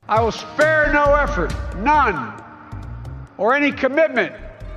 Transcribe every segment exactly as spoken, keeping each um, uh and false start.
I will spare no effort, none, or any commitment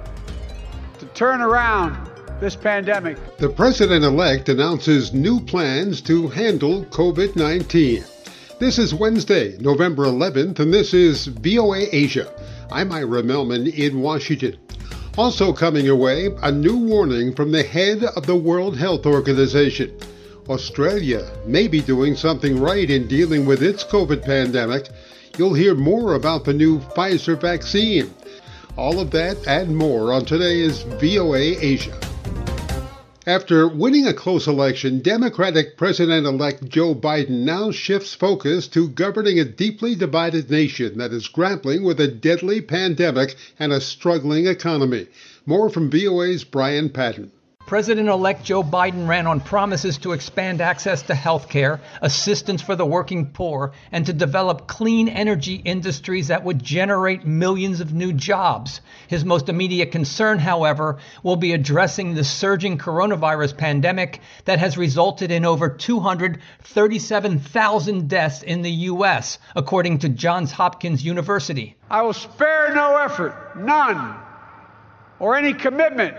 to turn around this pandemic. The president-elect announces new plans to handle covid nineteen. This is Wednesday, November eleventh, and this is V O A Asia. I'm Ira Melman in Washington. Also coming your way, a new warning from the head of the World Health Organization. Australia may be doing something right in dealing with its COVID pandemic. You'll hear more about the new Pfizer vaccine. All of that and more on today's V O A Asia. After winning a close election, Democratic President-elect Joe Biden now shifts focus to governing a deeply divided nation that is grappling with a deadly pandemic and a struggling economy. More from V O A's Brian Patton. President-elect Joe Biden ran on promises to expand access to health care, assistance for the working poor, and to develop clean energy industries that would generate millions of new jobs. His most immediate concern, however, will be addressing the surging coronavirus pandemic that has resulted in over two hundred thirty-seven thousand deaths in the U S, according to Johns Hopkins University. I will spare no effort, none, or any commitment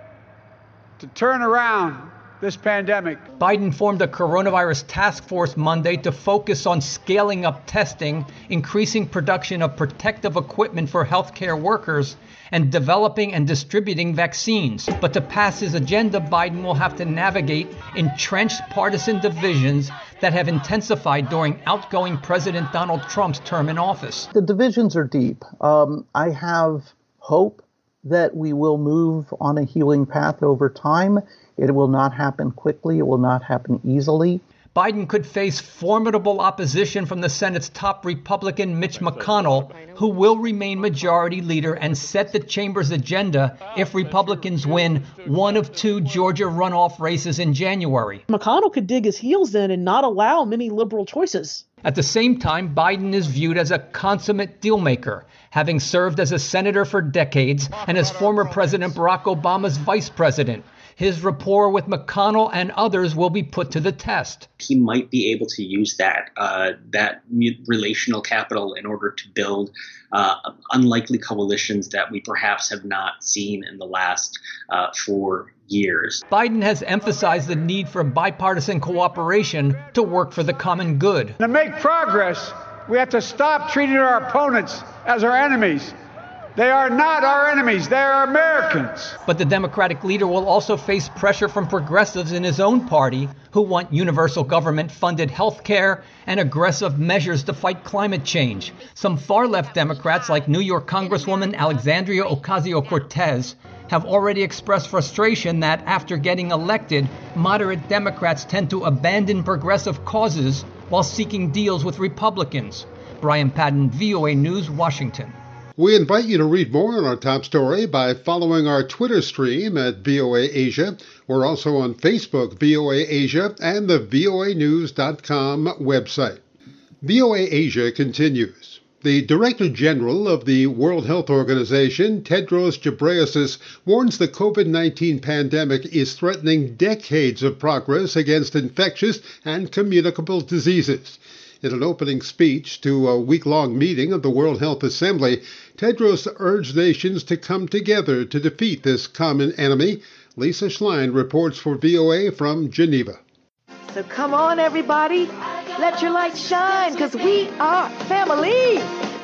to turn around this pandemic. Biden formed a coronavirus task force Monday to focus on scaling up testing, increasing production of protective equipment for healthcare workers, and developing and distributing vaccines. But to pass his agenda, Biden will have to navigate entrenched partisan divisions that have intensified during outgoing President Donald Trump's term in office. The divisions are deep. Um, I have hope that we will move on a healing path over time. It will not happen quickly. It will not happen easily. Biden could face formidable opposition from the Senate's top Republican, Mitch McConnell, who will remain majority leader and set the chamber's agenda if Republicans win one of two Georgia runoff races in January. McConnell could dig his heels in and not allow many liberal choices. At the same time, Biden is viewed as a consummate dealmaker, having served as a senator for decades and as former President Barack Obama's vice president. His rapport with McConnell and others will be put to the test. He might be able to use that uh, that relational capital in order to build uh, unlikely coalitions that we perhaps have not seen in the last uh, four years. Biden has emphasized the need for bipartisan cooperation to work for the common good. To make progress, we have to stop treating our opponents as our enemies. They are not our enemies. They are Americans. But the Democratic leader will also face pressure from progressives in his own party who want universal government-funded health care and aggressive measures to fight climate change. Some far-left Democrats, like New York Congresswoman Alexandria Ocasio-Cortez, have already expressed frustration that after getting elected, moderate Democrats tend to abandon progressive causes while seeking deals with Republicans. Brian Patton, V O A News, Washington. We invite you to read more on our top story by following our Twitter stream at V O A Asia. We're also on Facebook, V O A Asia, and the V O A news dot com website. V O A Asia continues. The Director General of the World Health Organization, Tedros Ghebreyesus, warns the COVID nineteen pandemic is threatening decades of progress against infectious and communicable diseases. In an opening speech to a week-long meeting of the World Health Assembly, Tedros urged nations to come together to defeat this common enemy. Lisa Schlein reports for V O A from Geneva. So come on, everybody. Let your light shine, because we are family.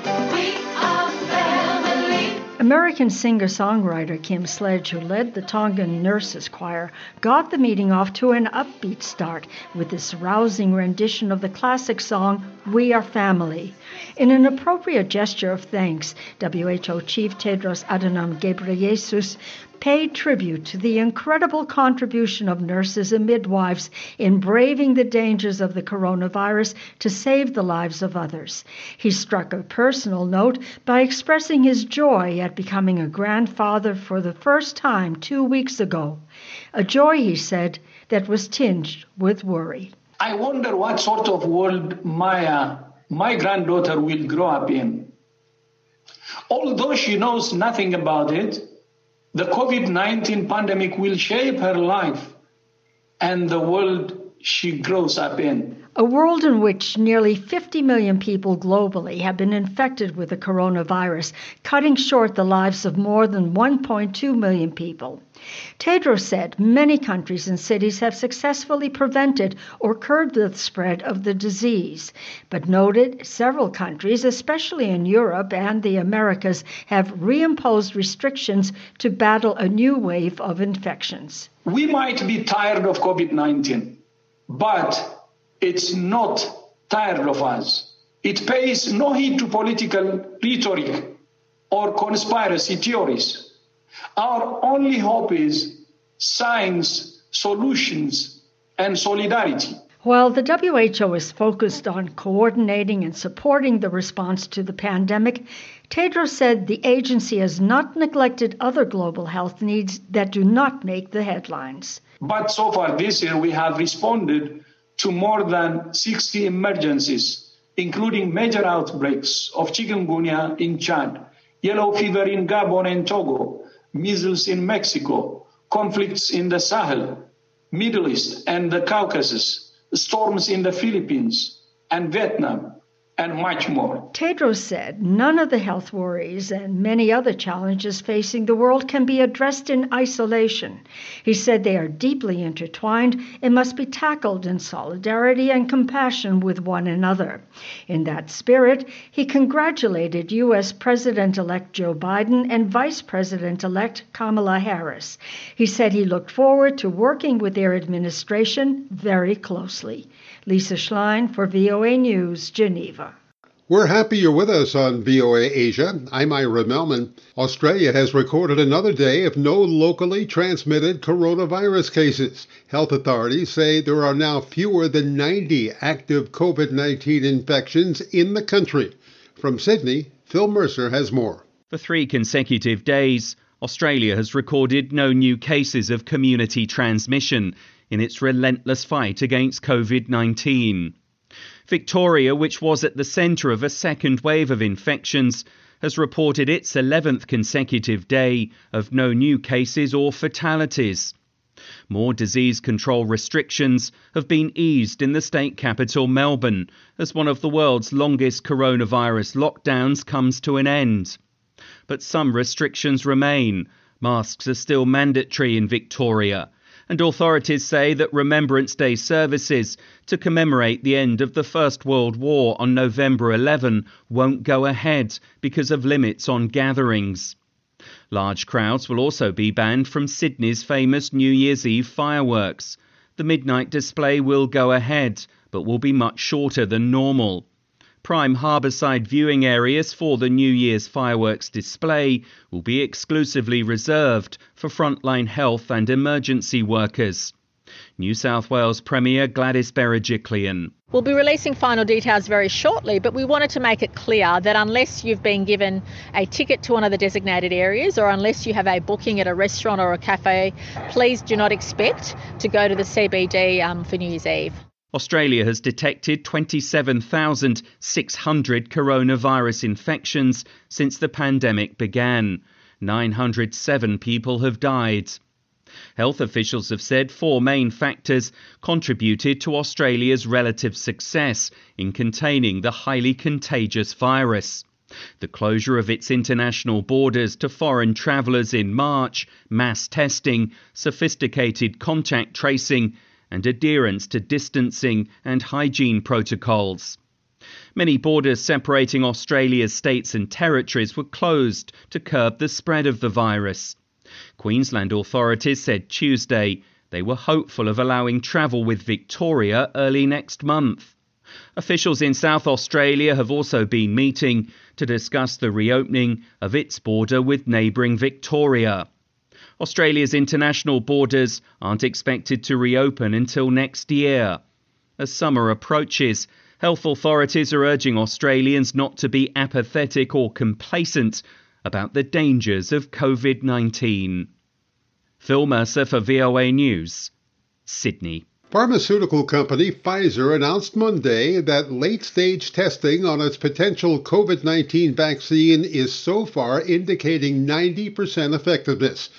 We are family. American singer-songwriter Kim Sledge, who led the Tongan Nurses Choir, got the meeting off to an upbeat start with this rousing rendition of the classic song, We Are Family. In an appropriate gesture of thanks, W H O Chief Tedros Adhanom Ghebreyesus paid tribute to the incredible contribution of nurses and midwives in braving the dangers of the coronavirus to save the lives of others. He struck a personal note by expressing his joy at becoming a grandfather for the first time two weeks ago. A joy, he said, that was tinged with worry. I wonder what sort of world Maya, my granddaughter, will grow up in. Although she knows nothing about it, the COVID nineteen pandemic will shape her life and the world she grows up in. A world in which nearly fifty million people globally have been infected with the coronavirus, cutting short the lives of more than one point two million people. Tedros said many countries and cities have successfully prevented or curbed the spread of the disease, but noted several countries, especially in Europe and the Americas, have reimposed restrictions to battle a new wave of infections. We might be tired of COVID nineteen, but it's not tired of us. It pays no heed to political rhetoric or conspiracy theories. Our only hope is science, solutions, and solidarity. While the W H O is focused on coordinating and supporting the response to the pandemic, Tedros said the agency has not neglected other global health needs that do not make the headlines. But so far this year, we have responded to more than sixty emergencies, including major outbreaks of chikungunya in Chad, yellow fever in Gabon and Togo, measles in Mexico, conflicts in the Sahel, Middle East and the Caucasus, storms in the Philippines and Vietnam, and much more. Tedros said none of the health worries and many other challenges facing the world can be addressed in isolation. He said they are deeply intertwined and must be tackled in solidarity and compassion with one another. In that spirit, he congratulated U S President-elect Joe Biden and Vice President-elect Kamala Harris. He said he looked forward to working with their administration very closely. Lisa Schlein for V O A News, Geneva. We're happy you're with us on V O A Asia. I'm Ira Melman. Australia has recorded another day of no locally transmitted coronavirus cases. Health authorities say there are now fewer than ninety active COVID nineteen infections in the country. From Sydney, Phil Mercer has more. For three consecutive days, Australia has recorded no new cases of community transmission in its relentless fight against COVID nineteen. Victoria, which was at the centre of a second wave of infections, has reported its eleventh consecutive day of no new cases or fatalities. More disease control restrictions have been eased in the state capital, Melbourne, as one of the world's longest coronavirus lockdowns comes to an end. But some restrictions remain. Masks are still mandatory in Victoria, and authorities say that Remembrance Day services to commemorate the end of the First World War on November eleventh won't go ahead because of limits on gatherings. Large crowds will also be banned from Sydney's famous New Year's Eve fireworks. The midnight display will go ahead, but will be much shorter than normal. Prime harbourside viewing areas for the New Year's fireworks display will be exclusively reserved for frontline health and emergency workers. New South Wales Premier Gladys Berejiklian. We'll be releasing final details very shortly, but we wanted to make it clear that unless you've been given a ticket to one of the designated areas or unless you have a booking at a restaurant or a cafe, please do not expect to go to the C B D um, for New Year's Eve. Australia has detected twenty-seven thousand six hundred coronavirus infections since the pandemic began. nine hundred seven people have died. Health officials have said four main factors contributed to Australia's relative success in containing the highly contagious virus. The closure of its international borders to foreign travellers in March, mass testing, sophisticated contact tracing, and adherence to distancing and hygiene protocols. Many borders separating Australia's states and territories were closed to curb the spread of the virus. Queensland authorities said Tuesday they were hopeful of allowing travel with Victoria early next month. Officials in South Australia have also been meeting to discuss the reopening of its border with neighbouring Victoria. Australia's international borders aren't expected to reopen until next year. As summer approaches, health authorities are urging Australians not to be apathetic or complacent about the dangers of COVID nineteen. Phil Mercer for V O A News, Sydney. Pharmaceutical company Pfizer announced Monday that late-stage testing on its potential COVID nineteen vaccine is so far indicating ninety percent effectiveness.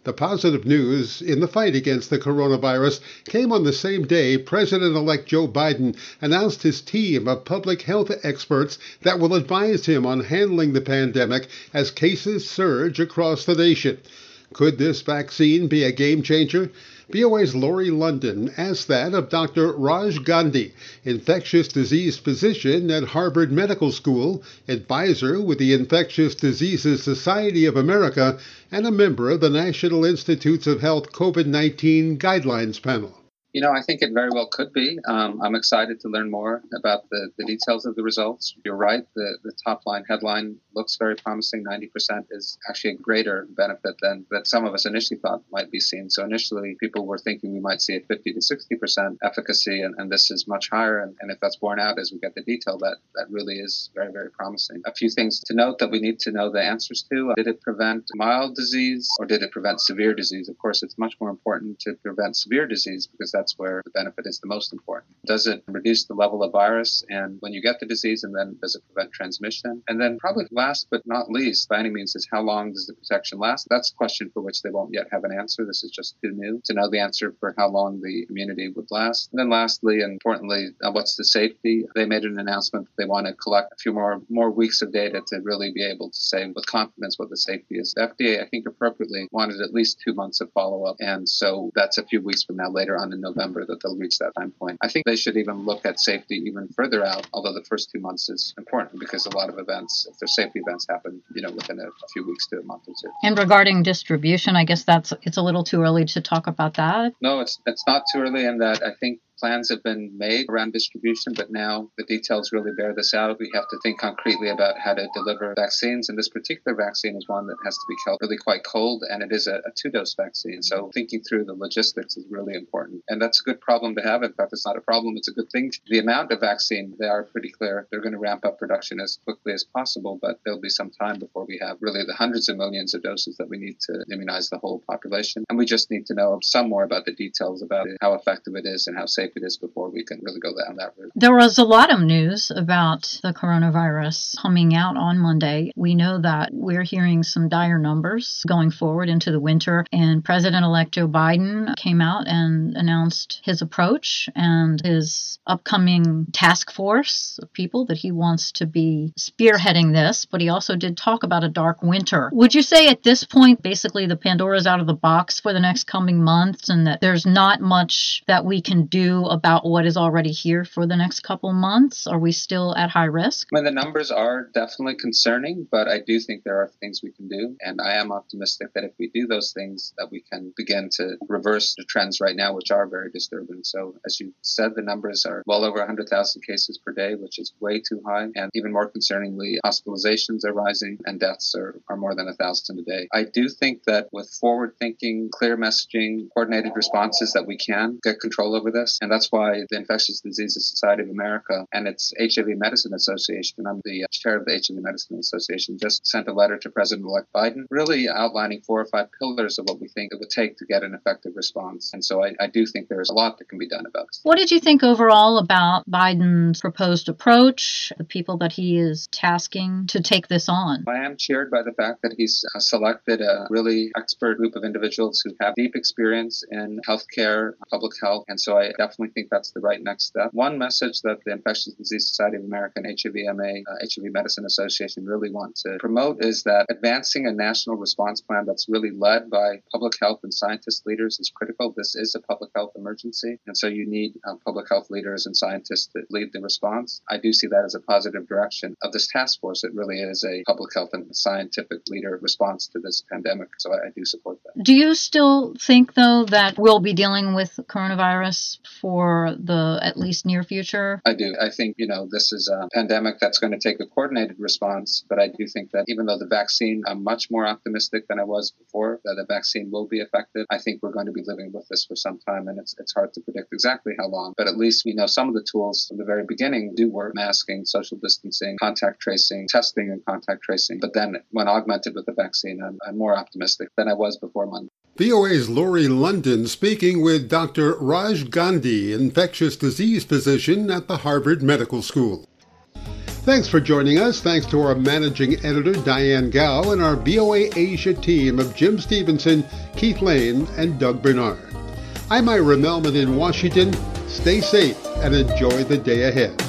The positive news in the fight against the coronavirus came on the same day President-elect Joe Biden announced his team of public health experts that will advise him on handling the pandemic as cases surge across the nation. Could this vaccine be a game changer? V O A's Lori London asked that of Doctor Raj Gandhi, infectious disease physician at Harvard Medical School, advisor with the Infectious Diseases Society of America, and a member of the National Institutes of Health COVID nineteen Guidelines Panel. You know, I think it very well could be. Um, I'm excited to learn more about the, the details of the results. You're right, the, the top line headline looks very promising. ninety percent is actually a greater benefit than that some of us initially thought might be seen. So initially, people were thinking we might see a fifty to sixty percent efficacy, and, and this is much higher. And, and if that's borne out as we get the detail, that, that really is very, very promising. A few things to note that we need to know the answers to. Did it prevent mild disease or did it prevent severe disease? Of course, it's much more important to prevent severe disease because that's where the benefit is the most important. Does it reduce the level of virus and when you get the disease, and then does it prevent transmission? And then probably last but not least, by any means, is how long does the protection last? That's a question for which they won't yet have an answer. This is just too new to know the answer for how long the immunity would last. And then lastly, and importantly, uh, what's the safety? They made an announcement that they want to collect a few more, more weeks of data to really be able to say with confidence what the safety is. The F D A, I think appropriately, wanted at least two months of follow-up. And so that's a few weeks from now, later on in November, that they'll reach that time point. I think they should even look at safety even further out, although the first two months is important because a lot of events, if there's safety events, happen, you know, within a, a few weeks to a month or two. And regarding distribution, I guess that's it's a little too early to talk about that. No, it's it's not too early in that I think plans have been made around distribution, but now the details really bear this out. We have to think concretely about how to deliver vaccines, and this particular vaccine is one that has to be kept really quite cold, and it is a, a two-dose vaccine. So thinking through the logistics is really important, and that's a good problem to have. In fact, it's not a problem, it's a good thing. The amount of vaccine, they are pretty clear. They're going to ramp up production as quickly as possible, but there'll be some time before we have really the hundreds of millions of doses that we need to immunize the whole population. And we just need to know some more about the details about it, how effective it is and how safe it is before we can really go down that route. There was a lot of news about the coronavirus coming out on Monday. We know that we're hearing some dire numbers going forward into the winter, and President-elect Joe Biden came out and announced his approach and his upcoming task force of people that he wants to be spearheading this, but he also did talk about a dark winter. Would you say at this point, basically the Pandora's out of the box for the next coming months, and that there's not much that we can do about what is already here for the next couple months? Are we still at high risk? I mean, the numbers are definitely concerning, but I do think there are things we can do. And I am optimistic that if we do those things, that we can begin to reverse the trends right now, which are very disturbing. So as you said, the numbers are well over one hundred thousand cases per day, which is way too high. And even more concerningly, hospitalizations are rising and deaths are, are more than one thousand a day. I do think that with forward-thinking, clear messaging, coordinated responses, that we can get control over this. And that's why the Infectious Diseases Society of America and its H I V Medicine Association, I'm the chair of the H I V Medicine Association, just sent a letter to President-elect Biden, really outlining four or five pillars of what we think it would take to get an effective response. And so I, I do think there's a lot that can be done about this. What did you think overall about Biden's proposed approach, the people that he is tasking to take this on? I am cheered by the fact that he's uh, selected a really expert group of individuals who have deep experience in healthcare, public health, and so I definitely think that's the right next step. One message that the Infectious Disease Society of America and H I V M A, uh, H I V Medicine Association really want to promote is that advancing a national response plan that's really led by public health and scientist leaders is critical. This is a public health emergency, and so you need uh, public health leaders and scientists to lead the response. I do see that as a positive direction of this task force. It really is a public health and scientific leader response to this pandemic, so I, I do support that. Do you still think, though, that we'll be dealing with coronavirus for the at least near future? I do. I think, you know, this is a pandemic that's going to take a coordinated response, but I do think that even though the vaccine, I'm much more optimistic than I was before, that the vaccine will be effective. I think we're going to be living with this for some time, and it's it's hard to predict exactly how long, but at least we know some of the tools from the very beginning do work: masking, social distancing, contact tracing, testing and contact tracing. But then when augmented with the vaccine, I'm, I'm more optimistic than I was before Monday. V O A's Lori London speaking with Doctor Raj Gandhi, infectious disease physician at the Harvard Medical School. Thanks for joining us. Thanks to our managing editor, Diane Gao, and our V O A Asia team of Jim Stevenson, Keith Lane, and Doug Bernard. I'm Ira Melman in Washington. Stay safe and enjoy the day ahead.